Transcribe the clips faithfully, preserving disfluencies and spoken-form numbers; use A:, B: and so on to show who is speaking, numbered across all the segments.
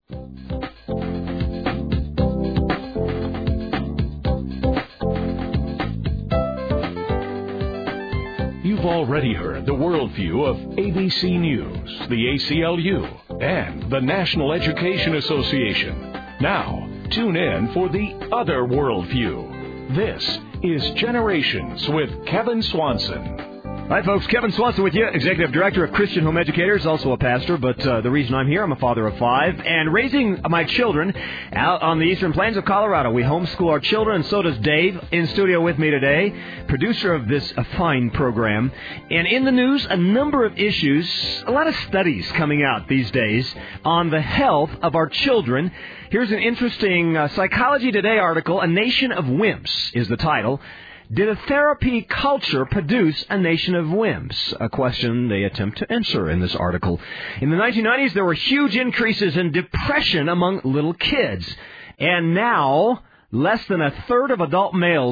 A: You've already heard the worldview of A B C News, the A C L U, and the National Education Association. Now, tune in for the other worldview. This is Generations with Kevin Swanson.
B: Hi, folks. Kevin Swanson with you, Executive Director of Christian Home Educators, also a pastor, but uh, the reason I'm here, I'm a father of five, and raising my children out on the eastern plains of Colorado. We homeschool our children, and so does Dave, in studio with me today, producer of this uh, fine program. And in the news, a number of issues, a lot of studies coming out these days on the health of our children. Here's an interesting uh, Psychology Today article, A Nation of Wimps is the title. Did a therapy culture produce a nation of wimps? A question they attempt to answer in this article. In the nineteen nineties, there were huge increases in depression among little kids. And now, less than a third of adult males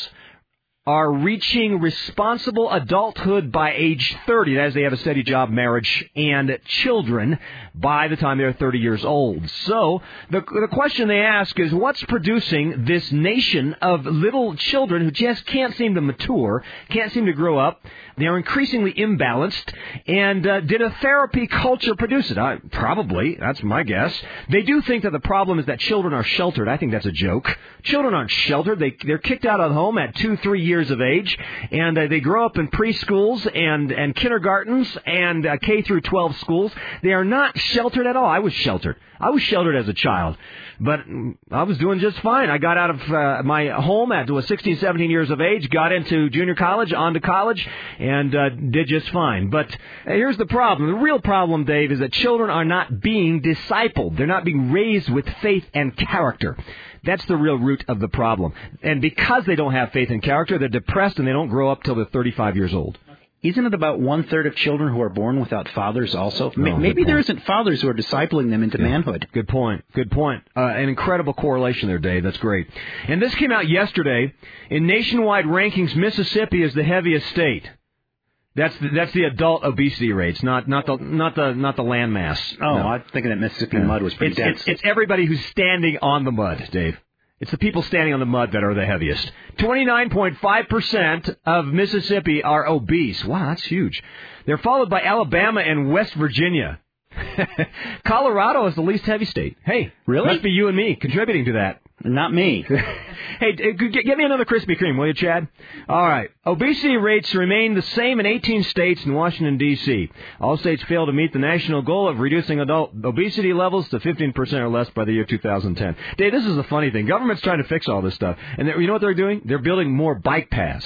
B: are reaching responsible adulthood by age thirty. That is, they have a steady job, marriage, and children by the time they're thirty years old. So the, the question they ask is, what's producing this nation of little children who just can't seem to mature, can't seem to grow up? They're increasingly imbalanced. And uh, did a therapy culture produce it? Uh, probably. That's my guess. They do think that the problem is that children are sheltered. I think that's a joke. Children aren't sheltered. They, they're kicked out of home at two, three years of age, and uh, they grow up in preschools and, and kindergartens and uh, K through twelve schools. They are not sheltered at all. I was sheltered. I was sheltered as a child, but I was doing just fine. I got out of uh, my home at was sixteen, seventeen years of age, got into junior college, on to college, and uh, did just fine. But uh, here's the problem. The real problem, Dave, is that children are not being discipled. They're not being raised with faith and character. That's the real root of the problem. And because they don't have faith and character, they're depressed and they don't grow up till they're thirty-five years old.
C: Isn't it about one-third of children who are born without fathers also?
B: No,
C: Maybe there isn't fathers who are discipling them into
B: yeah.
C: manhood.
B: Good point. Good point. Uh, an incredible correlation there, Dave. That's great. And this came out yesterday. In nationwide rankings, Mississippi is the heaviest state. That's the, that's the adult obesity rates, not not the not the not the land mass.
C: Oh,
B: no.
C: I was thinking that Mississippi
B: yeah.
C: mud was pretty
B: it's,
C: dense.
B: It's, it's everybody who's standing on the mud, Dave. It's the people standing on the mud that are the heaviest. twenty-nine point five percent of Mississippi are obese. Wow, that's huge. They're followed by Alabama and West Virginia. Colorado is the least heavy state. Hey,
C: really?
B: Must be you and me contributing to that.
C: Not me.
B: Hey, get me another Krispy Kreme, will you, Chad? All right. Obesity rates remain the same in eighteen states and Washington, D C All states fail to meet the national goal of reducing adult obesity levels to fifteen percent or less by the year two thousand ten. Dave, this is the funny thing. Government's trying to fix all this stuff. And you know what they're doing? They're building more bike paths.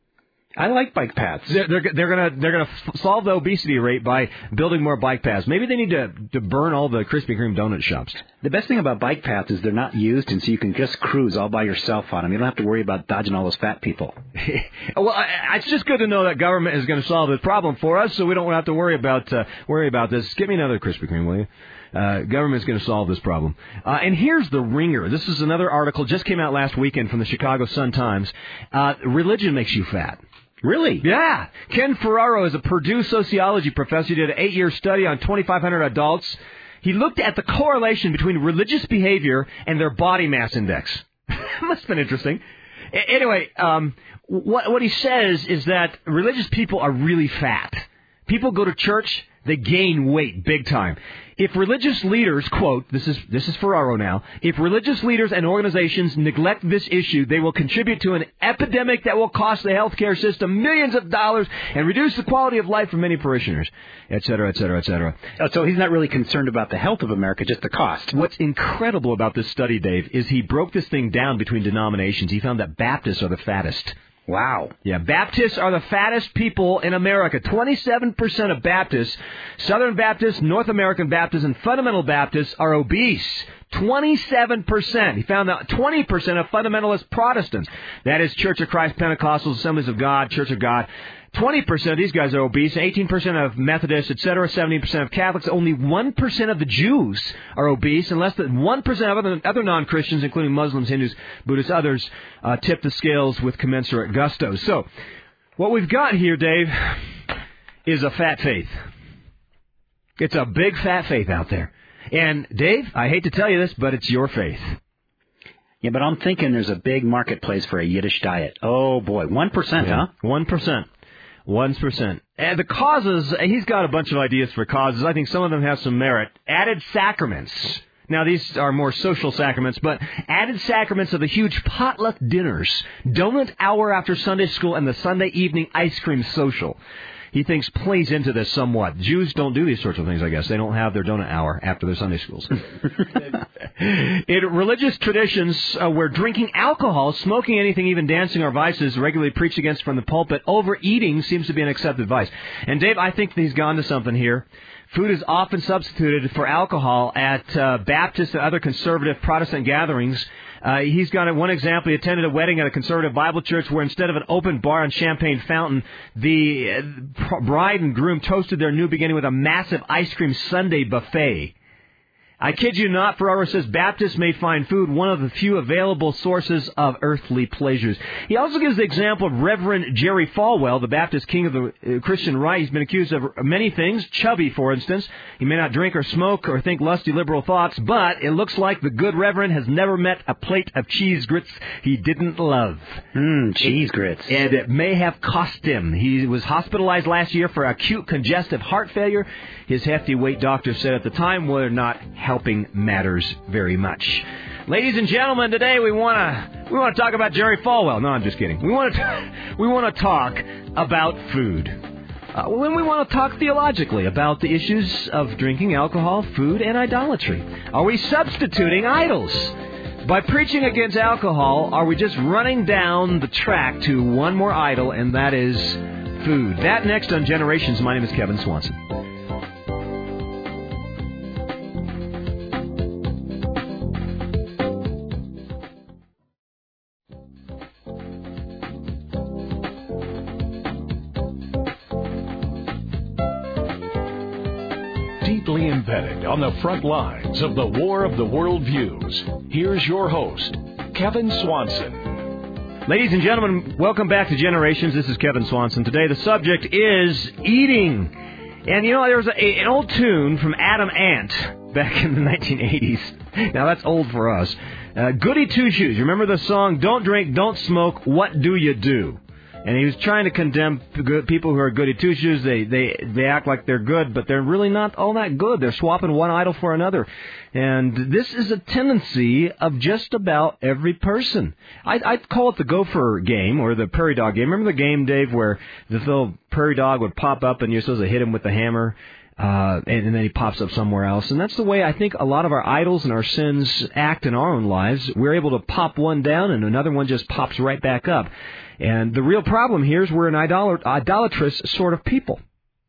C: I like bike paths.
B: They're, they're, they're gonna they're gonna f- solve the obesity rate by building more bike paths. Maybe they need to to burn all the Krispy Kreme donut shops.
C: The best thing about bike paths is they're not used, and so you can just cruise all by yourself on them. You don't have to worry about dodging all those fat people.
B: Well, I, it's just good to know that government is going to solve this problem for us, so we don't have to worry about uh, worry about this. Give me another Krispy Kreme, will you? Uh, government's going to solve this problem. Uh, and here's the ringer. This is another article just came out last weekend from the Chicago Sun-Times. Uh, religion makes you fat.
C: Really?
B: Yeah. Ken Ferraro is a Purdue sociology professor. He did an eight-year study on twenty-five hundred adults. He looked at the correlation between religious behavior and their body mass index. Must have been interesting. A- anyway, um, what, what he says is that religious people are really fat. People go to church, they gain weight big time. If religious leaders, quote, this is this is Ferraro now, if religious leaders and organizations neglect this issue, they will contribute to an epidemic that will cost the healthcare system millions of dollars and reduce the quality of life for many parishioners, et cetera, et cetera, et cetera.
C: Oh, so he's not really concerned about the health of America, just the cost.
B: What's incredible about this study, Dave, is he broke this thing down between denominations. He found that Baptists are the fattest.
C: Wow.
B: Yeah, Baptists are the fattest people in America. twenty-seven percent of Baptists, Southern Baptists, North American Baptists, and Fundamental Baptists are obese. twenty-seven percent. He found that twenty percent of fundamentalist Protestants, that is Church of Christ, Pentecostals, Assemblies of God, Church of God, twenty percent of these guys are obese, eighteen percent of Methodists, et cetera, seventeen percent of Catholics. Only one percent of the Jews are obese, and less than one percent of other, other non-Christians, including Muslims, Hindus, Buddhists, others, uh, tip the scales with commensurate gusto. So, what we've got here, Dave, is a fat faith. It's a big fat faith out there. And, Dave, I hate to tell you this, but it's your faith.
C: Yeah, but I'm thinking there's a big marketplace for a Yiddish diet. Oh, boy. One percent,
B: yeah.
C: huh?
B: One percent. One percent. And the causes, he's got a bunch of ideas for causes. I think some of them have some merit. Added sacraments. Now, these are more social sacraments, but added sacraments of the huge potluck dinners, donut hour after Sunday school, and the Sunday evening ice cream social. He thinks plays into this somewhat. Jews don't do these sorts of things, I guess. They don't have their donut hour after their Sunday schools. In religious traditions uh, where drinking alcohol, smoking anything, even dancing are vices regularly preached against from the pulpit, overeating seems to be an accepted vice. And, Dave, I think he's gone to something here. Food is often substituted for alcohol at uh, Baptist and other conservative Protestant gatherings. Uh, he's got a, one example. He attended a wedding at a conservative Bible church where instead of an open bar and champagne fountain, the uh, bride and groom toasted their new beginning with a massive ice cream sundae buffet. I kid you not, Ferraro says Baptists may find food one of the few available sources of earthly pleasures. He also gives the example of Reverend Jerry Falwell, the Baptist king of the uh, Christian right. He's been accused of many things, chubby, for instance. He may not drink or smoke or think lusty liberal thoughts, but it looks like the good Reverend has never met a plate of cheese grits he didn't love.
C: Mmm, cheese grits.
B: And it may have cost him. He was hospitalized last year for acute congestive heart failure. His hefty weight doctor said at the time were not helping matters very much. Ladies and gentlemen, today we want to we want to talk about Jerry Falwell. No, I'm just kidding. We want to we want to talk about food. Uh, when we want to talk theologically about the issues of drinking alcohol, food, and idolatry. Are we substituting idols? By preaching against alcohol, are we just running down the track to one more idol, and that is food? That next on Generations. My name is Kevin Swanson.
A: Deeply embedded on the front lines of the War of the Worldviews, here's your host, Kevin Swanson.
B: Ladies and gentlemen, welcome back to Generations. This is Kevin Swanson. Today the subject is eating. And you know, there was a, an old tune from Adam Ant back in the nineteen eighties. Now that's old for us. Uh, Goody Two Shoes. You remember the song, Don't Drink, Don't Smoke, What Do You Do? And he was trying to condemn people who are goody two-shoes. They, they, they act like they're good, but they're really not all that good. They're swapping one idol for another. And this is a tendency of just about every person. I, I'd call it the gopher game or the prairie dog game. Remember the game, Dave, where the little prairie dog would pop up and you're supposed to hit him with the hammer? Uh, and, and then he pops up somewhere else. And that's the way I think a lot of our idols and our sins act in our own lives. We're able to pop one down and another one just pops right back up. And the real problem here is we're an idolat- idolatrous sort of people.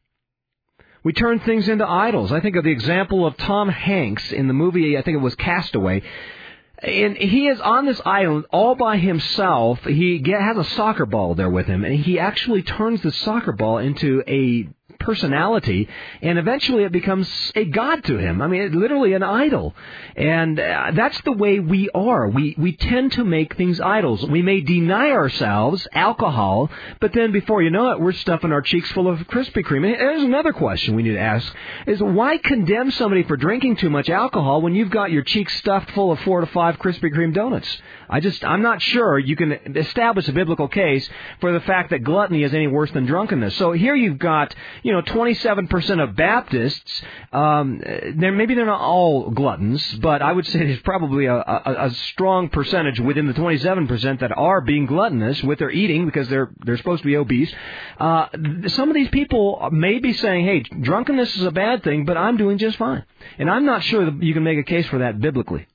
B: We turn things into idols. I think of the example of Tom Hanks in the movie, I think it was Castaway. And he is on this island all by himself. He get, has a soccer ball there with him, and he actually turns the soccer ball into a personality, and eventually it becomes a god to him. I mean, it's literally an idol. And uh, that's the way we are. We we tend to make things idols. We may deny ourselves alcohol, but then before you know it, we're stuffing our cheeks full of Krispy Kreme. And there's another question we need to ask, is why condemn somebody for drinking too much alcohol when you've got your cheeks stuffed full of four to five Krispy Kreme donuts? I just, I'm not sure you can establish a biblical case for the fact that gluttony is any worse than drunkenness. So here you've got, you know, twenty-seven percent of Baptists, um, they're, maybe they're not all gluttons, but I would say there's probably a, a, a strong percentage within the twenty-seven percent that are being gluttonous with their eating because they're they're supposed to be obese. Uh, some of these people may be saying, hey, drunkenness is a bad thing, but I'm doing just fine. And I'm not sure that you can make a case for that biblically.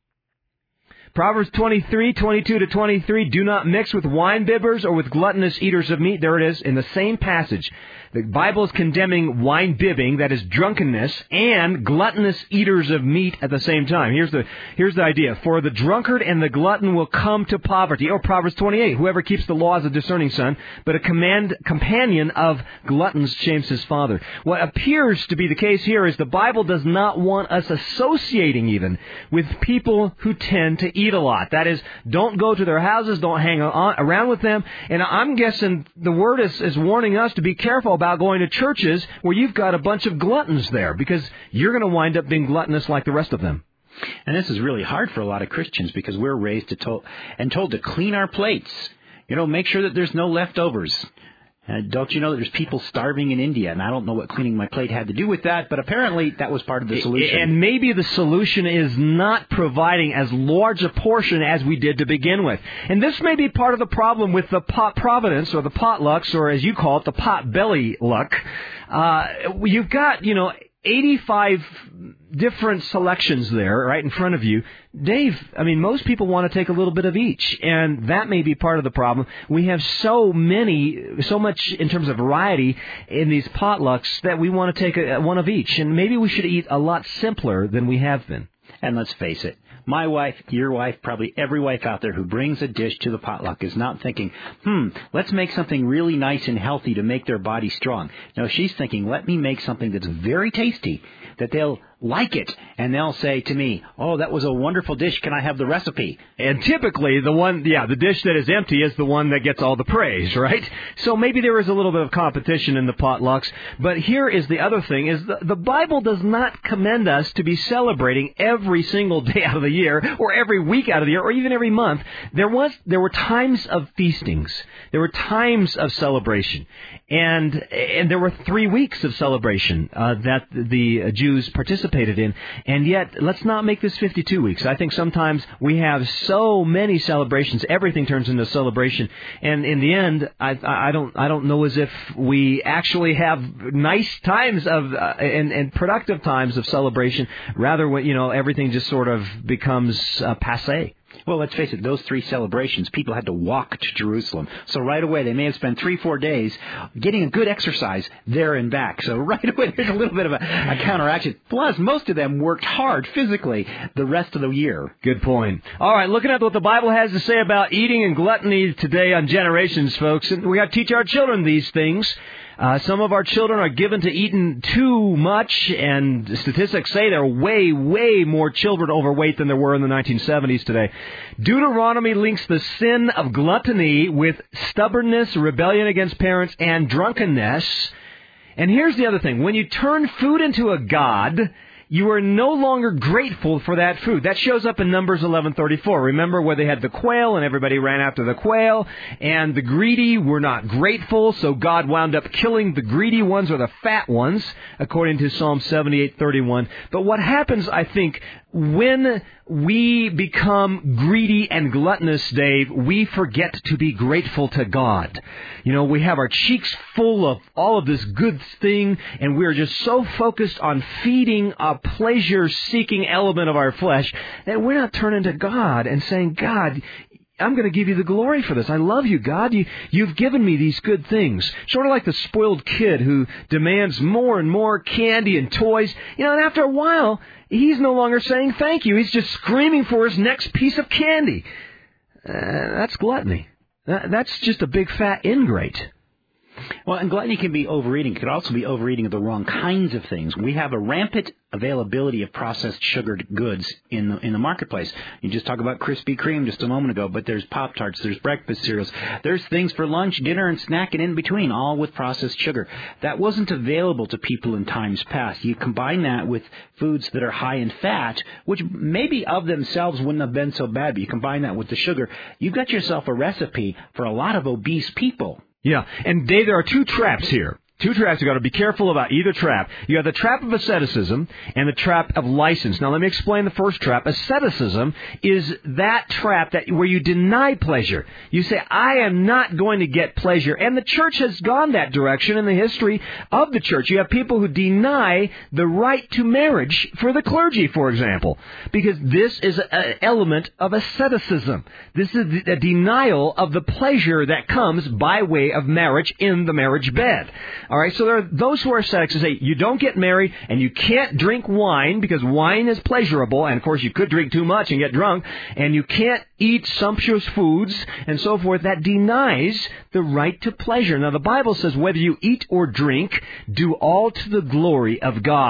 B: Proverbs twenty-three, twenty-two to twenty-three, do not mix with wine bibbers or with gluttonous eaters of meat. There it is, in the same passage. The Bible is condemning wine bibbing, that is drunkenness, and gluttonous eaters of meat at the same time. Here's the here's the idea. For the drunkard and the glutton will come to poverty. Or Proverbs twenty-eight, whoever keeps the law is a discerning son, but a command, companion of gluttons shames his father. What appears to be the case here is the Bible does not want us associating even with people who tend to eat a lot. That is, don't go to their houses, don't hang on, around with them. And I'm guessing the Word is, is warning us to be careful about going to churches where you've got a bunch of gluttons there, because you're going to wind up being gluttonous like the rest of them.
C: And this is really hard for a lot of Christians because we're raised to told, and told to clean our plates. You know, make sure that there's no leftovers. Uh, don't you know that there's people starving in India? And I don't know what cleaning my plate had to do with that, but apparently that was part of the solution.
B: And maybe the solution is not providing as large a portion as we did to begin with. And this may be part of the problem with the pot providence, or the potlucks, or as you call it, the pot belly luck. Uh, you've got, you know, eighty-five different selections there right in front of you. Dave, I mean, most people want to take a little bit of each, and that may be part of the problem. We have so many, so much in terms of variety in these potlucks that we want to take a, one of each, and maybe we should eat a lot simpler than we have been.
C: And let's face it, my wife, your wife, probably every wife out there who brings a dish to the potluck is not thinking, hmm, let's make something really nice and healthy to make their body strong. No, she's thinking, let me make something that's very tasty, that they'll like it, and they'll say to me, oh, that was a wonderful dish, can I have the recipe?
B: And typically, the one, yeah, the dish that is empty is the one that gets all the praise, right? So maybe there is a little bit of competition in the potlucks, but here is the other thing, is the, the Bible does not commend us to be celebrating every single day out of the year, or every week out of the year, or even every month. There was, there were times of feastings. There were times of celebration. And, and there were three weeks of celebration uh, that the Jews participated in. And yet, let's not make this fifty-two weeks. I think sometimes we have so many celebrations, everything turns into a celebration. And in the end, I, I don't I don't know as if we actually have nice times of uh, and, and productive times of celebration. Rather, you know, everything just sort of becomes uh, passé.
C: Well, let's face it, those three celebrations, people had to walk to Jerusalem. So right away, they may have spent three, four days getting a good exercise there and back. So right away, there's a little bit of a, a counteraction. Plus, most of them worked hard physically the rest of the year.
B: Good point. All right, looking at what the Bible has to say about eating and gluttony today on Generations, folks. And we got to teach our children these things. Uh, some of our children are given to eating too much, and statistics say there are way, way more children overweight than there were in the nineteen seventies today. Deuteronomy links the sin of gluttony with stubbornness, rebellion against parents, and drunkenness. And here's the other thing. When you turn food into a god, you are no longer grateful for that food. That shows up in Numbers eleven thirty-four. Remember where they had the quail and everybody ran after the quail, and the greedy were not grateful, so God wound up killing the greedy ones, or the fat ones, according to Psalm seventy-eight thirty-one. But what happens, I think, when we become greedy and gluttonous, Dave, we forget to be grateful to God. You know, we have our cheeks full of all of this good thing, and we're just so focused on feeding a pleasure-seeking element of our flesh that we're not turning to God and saying, God, I'm going to give you the glory for this. I love you, God. You, you've given me these good things. Sort of like the spoiled kid who demands more and more candy and toys. You know, and after a while, he's no longer saying thank you. He's just screaming for his next piece of candy. Uh, that's gluttony. That, that's just a big fat ingrate.
C: Well, and gluttony can be overeating. It could also be overeating of the wrong kinds of things. We have a rampant availability of processed sugared goods in the, in the marketplace. You just talked about Krispy Kreme just a moment ago, but there's Pop-Tarts, there's breakfast cereals, there's things for lunch, dinner, and snack, and in between, all with processed sugar. That wasn't available to people in times past. You combine that with foods that are high in fat, which maybe of themselves wouldn't have been so bad, but you combine that with the sugar, you've got yourself a recipe for a lot of obese people.
B: Yeah, and Dave, there are two traps here. Two traps. You've got to be careful about either trap. You have the trap of asceticism and the trap of license. Now, let me explain the first trap. Asceticism is that trap that where you deny pleasure. You say, I am not going to get pleasure. And the church has gone that direction in the history of the church. You have people who deny the right to marriage for the clergy, for example, because this is an element of asceticism. This is a denial of the pleasure that comes by way of marriage in the marriage bed. All right, so there are those who are ascetics who say you don't get married and you can't drink wine because wine is pleasurable, and of course you could drink too much and get drunk, and you can't eat sumptuous foods and so forth. That denies the right to pleasure. Now, the Bible says whether you eat or drink, do all to the glory of God.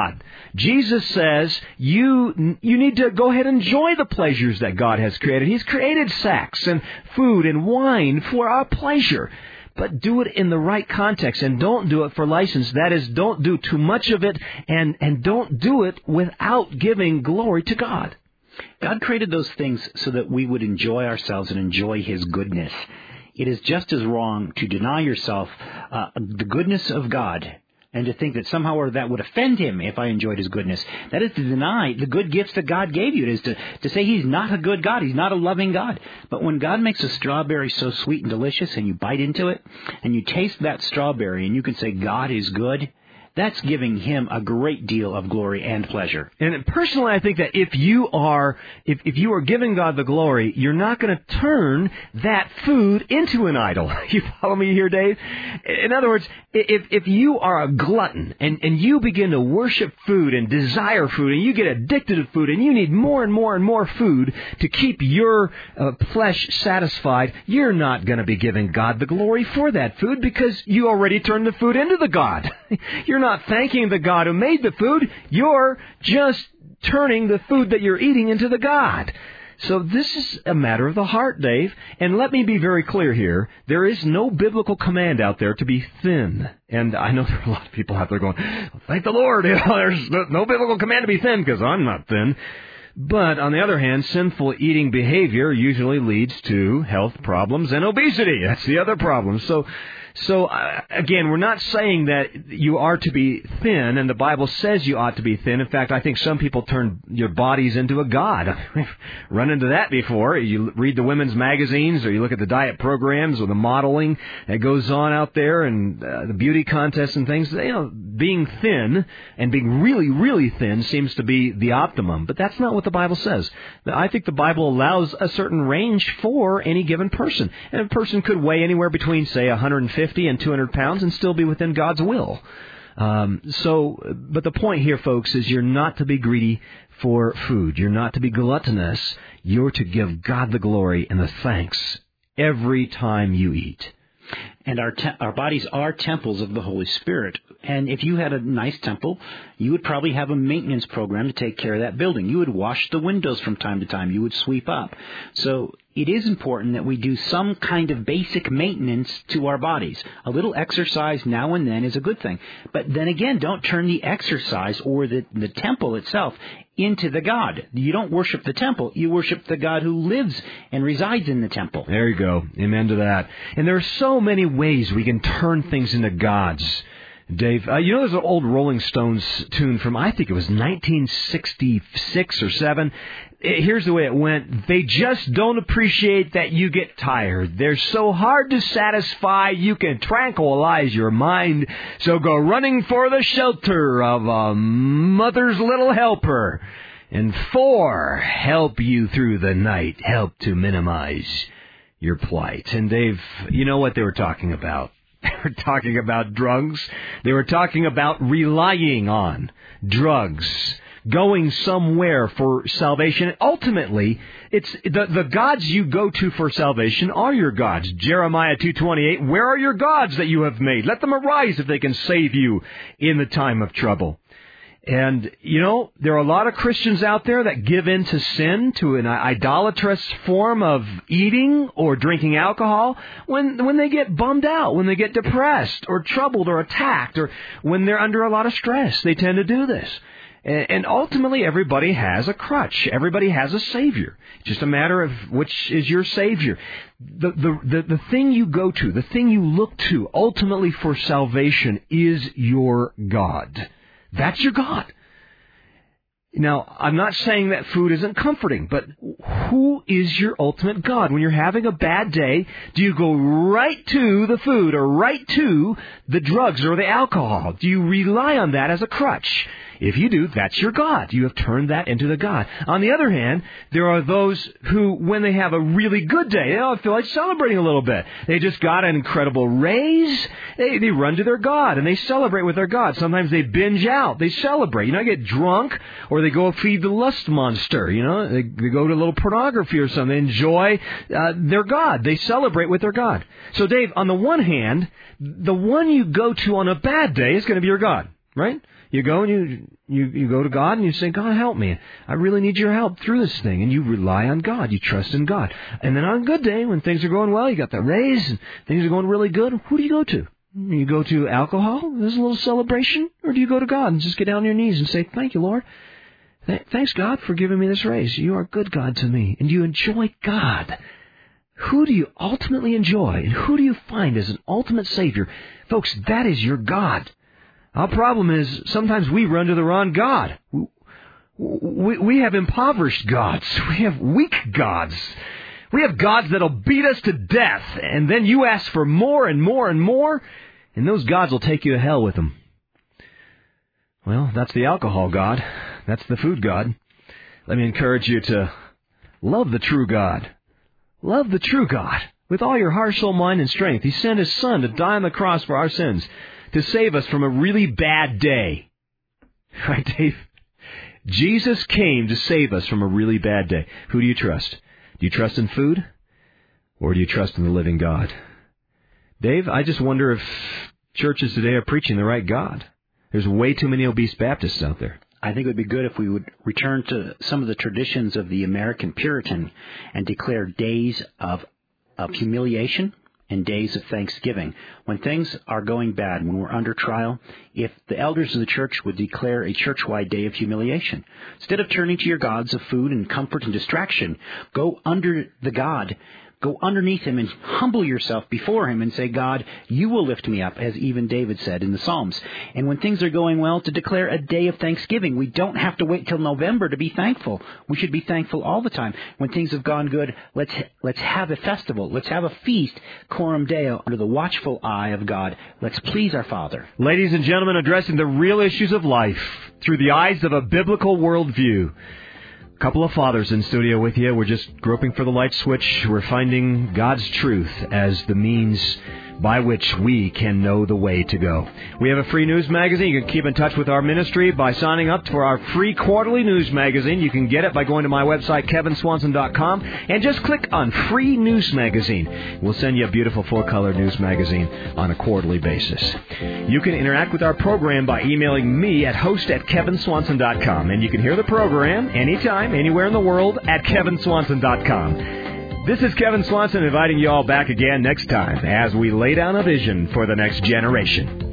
B: Jesus says you you need to go ahead and enjoy the pleasures that God has created. He's created sex and food and wine for our pleasure. But do it in the right context, and don't do it for license. That is, don't do too much of it, and, and don't do it without giving glory to God.
C: God created those things so that we would enjoy ourselves and enjoy His goodness. It is just as wrong to deny yourself uh, the goodness of God and to think that somehow or that would offend Him if I enjoyed His goodness. That is to deny the good gifts that God gave you. It is to, to say He's not a good God. He's not a loving God. But when God makes a strawberry so sweet and delicious and you bite into it and you taste that strawberry and you can say God is good, that's giving Him a great deal of glory and pleasure.
B: And personally, I think that if you are if, if you are giving God the glory, you're not going to turn that food into an idol. You follow me here, Dave? In other words, if if you are a glutton and, and you begin to worship food and desire food and you get addicted to food and you need more and more and more food to keep your uh, flesh satisfied, you're not going to be giving God the glory for that food because you already turned the food into the God. You're not thanking the God who made the food. You're just turning the food that you're eating into the God. So this is a matter of the heart, Dave. And let me be very clear here. There is no biblical command out there to be thin. And I know there are a lot of people out there going, thank the Lord, you know, there's no, no biblical command to be thin because I'm not thin. But on the other hand, sinful eating behavior usually leads to health problems and obesity. That's the other problem. So, so uh, again, we're not saying that you are to be thin, and the Bible says you ought to be thin. In fact, I think some people turn your bodies into a god. We've run into that before. You read the women's magazines, or you look at the diet programs or the modeling that goes on out there, and uh, the beauty contests and things. You know, being thin and being really, really thin seems to be the optimum, but that's not what the Bible says. I think the Bible allows a certain range for any given person. And a person could weigh anywhere between, say, one hundred fifty and two hundred pounds and still be within God's will. Um, so, but the point here, folks, is you're not to be greedy for food. You're not to be gluttonous. You're to give God the glory and the thanks every time you eat.
C: And our te- our bodies are temples of the Holy Spirit. And if you had a nice temple, you would probably have a maintenance program to take care of that building. You would wash the windows from time to time. You would sweep up. So it is important that we do some kind of basic maintenance to our bodies. A little exercise now and then is a good thing. But then again, don't turn the exercise or the, the temple itself into the God. You don't worship the temple. You worship the God who lives and resides in the temple.
B: There you go. Amen to that. And there are so many ways we can turn things into gods. Dave, uh, you know there's an old Rolling Stones tune from, I think it was nineteen sixty-six or seven. Here's the way it went. They just don't appreciate that you get tired. They're so hard to satisfy, you can tranquilize your mind. So go running for the shelter of a mother's little helper. And four, help you through the night, help to minimize your plight. And Dave, you know what they were talking about. They were talking about drugs. They were talking about relying on drugs, going somewhere for salvation. Ultimately, it's the, the gods you go to for salvation are your gods. Jeremiah two twenty-eight, where are your gods that you have made? Let them arise if they can save you in the time of trouble. And, you know, there are a lot of Christians out there that give in to sin, to an idolatrous form of eating or drinking alcohol when when they get bummed out, when they get depressed or troubled or attacked, or when they're under a lot of stress. They tend to do this. And ultimately, everybody has a crutch. Everybody has a savior. It's just a matter of which is your savior. The, the, the, the thing you go to, the thing you look to ultimately for salvation is your God. That's your God. Now, I'm not saying that food isn't comforting, but who is your ultimate God? When you're having a bad day, do you go right to the food or right to the drugs or the alcohol? Do you rely on that as a crutch? If you do, that's your God. You have turned that into the God. On the other hand, there are those who, when they have a really good day, they don't feel like celebrating a little bit. They just got an incredible raise. They, they run to their God, and they celebrate with their God. Sometimes they binge out. They celebrate. You know, they get drunk, or they go feed the lust monster. You know, they, they go to a little pornography or something. They enjoy uh, their God. They celebrate with their God. So, Dave, on the one hand, the one you go to on a bad day is going to be your God, right? You go and you, you, you go to God and you say, God, help me. I really need your help through this thing. And you rely on God. You trust in God. And then on a good day, when things are going well, you got the raise and things are going really good, who do you go to? You go to alcohol? There's a little celebration? Or do you go to God and just get down on your knees and say, thank you, Lord. Th- thanks, God, for giving me this raise. You are good, God, to me. And you enjoy God. Who do you ultimately enjoy? And who do you find as an ultimate Savior? Folks, that is your God. Our problem is sometimes we run to the wrong God. We, we have impoverished gods. We have weak gods. We have gods that'll beat us to death. And then you ask for more and more and more, and those gods will take you to hell with them. Well, that's the alcohol god. That's the food god. Let me encourage you to love the true God. Love the true God with all your heart, soul, mind, and strength. He sent His Son to die on the cross for our sins, to save us from a really bad day. Right, Dave? Jesus came to save us from a really bad day. Who do you trust? Do you trust in food? Or do you trust in the living God? Dave, I just wonder if churches today are preaching the right God. There's way too many obese Baptists out there.
C: I think it would be good if we would return to some of the traditions of the American Puritan and declare days of, of humiliation and days of thanksgiving. When things are going bad, when we're under trial, if the elders of the church would declare a church-wide day of humiliation. Instead of turning to your gods of food and comfort and distraction, go under the God. Go underneath Him and humble yourself before Him and say, God, you will lift me up, as even David said in the Psalms. And when things are going well, to declare a day of thanksgiving. We don't have to wait till November to be thankful. We should be thankful all the time. When things have gone good, let's let's have a festival. Let's have a feast, Coram Deo, under the watchful eye of God. Let's please our Father.
B: Ladies and gentlemen, addressing the real issues of life through the eyes of a biblical worldview. Couple of fathers in studio with you. We're just groping for the light switch. We're finding God's truth as the means by which we can know the way to go. We have a free news magazine. You can keep in touch with our ministry by signing up for our free quarterly news magazine. You can get it by going to my website, kevin swanson dot com, and just click on Free News Magazine. We'll send you a beautiful four-color news magazine on a quarterly basis. You can interact with our program by emailing me at host at kevin swanson dot com, and you can hear the program anytime, anywhere in the world at kevin swanson dot com. This is Kevin Swanson inviting you all back again next time as we lay down a vision for the next generation.